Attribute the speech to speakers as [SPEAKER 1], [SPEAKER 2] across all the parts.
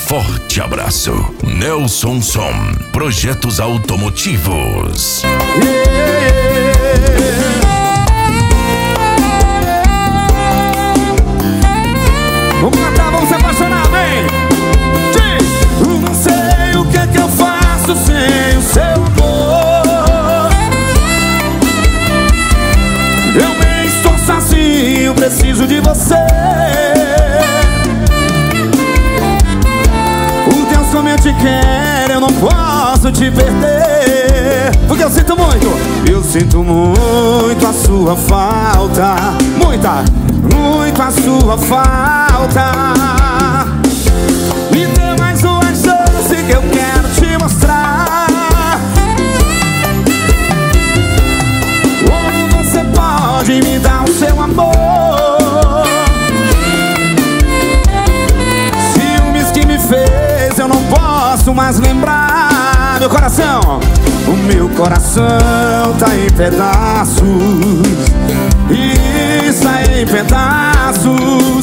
[SPEAKER 1] forte abraço. Nelson Som, Projetos Automotivos.
[SPEAKER 2] Vamos cantar, vamos se apaixonar, vem! Não sei o que eu faço sem o seu amor. Eu nem estou sozinho, preciso de você. O Deus somente quer, eu não posso te perder. Porque eu sinto muito a sua falta. Muito a sua falta. Me dê mais uma chance que eu quero te mostrar como você pode me dar o seu amor. Ciúmes que me fez, eu não posso mais lembrar. Meu coração, o meu coração tá em pedaços. Está em pedaços.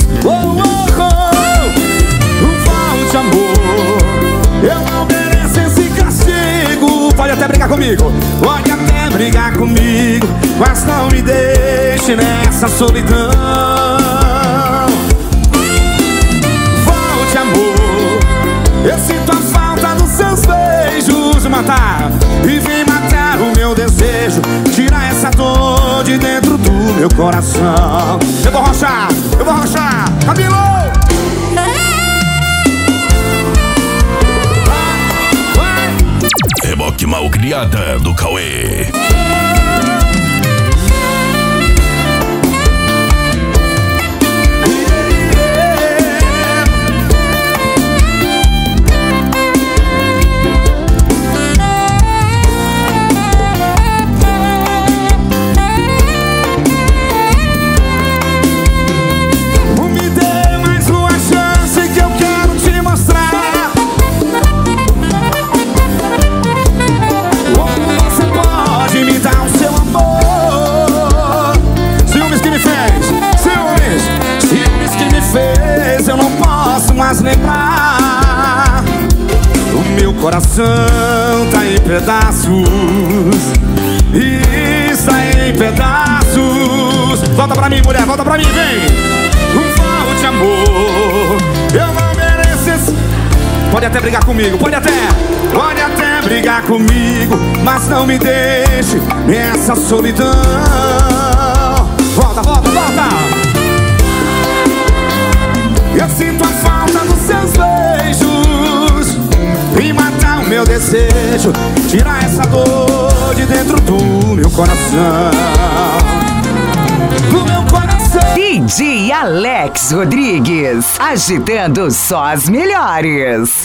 [SPEAKER 2] Volte, amor. Eu não mereço esse castigo. Pode até brigar comigo, pode até brigar comigo, mas não me deixe nessa solidão. Volte, amor. Eu sinto a falta dos seus beijos. Matar e vem matar o meu desejo. Tirar essa dor de dentro do meu coração. Eu vou rochar, Camilo!
[SPEAKER 1] Reboque Malcriada do Cauê.
[SPEAKER 2] Mas lembrar, o meu coração tá em pedaços. Está em pedaços. Volta pra mim, mulher, volta pra mim, vem. Volte, amor. Eu não mereço esse... Pode até brigar comigo, pode até brigar comigo, mas não me deixe nessa solidão. Volta. Eu sinto a falta dos seus beijos e matar o meu desejo. Tirar essa dor de dentro do meu coração. Do meu coração.
[SPEAKER 3] DJ Alex Rodrigues, agitando só as melhores.